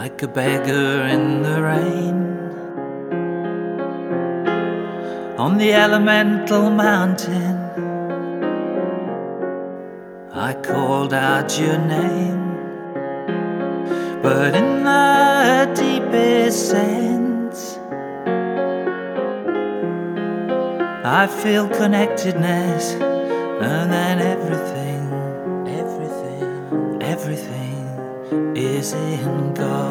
like a beggar in the rain. On the elemental mountain, I called out your name. But in the deepest sense, I feel connectedness, and then everything is in God.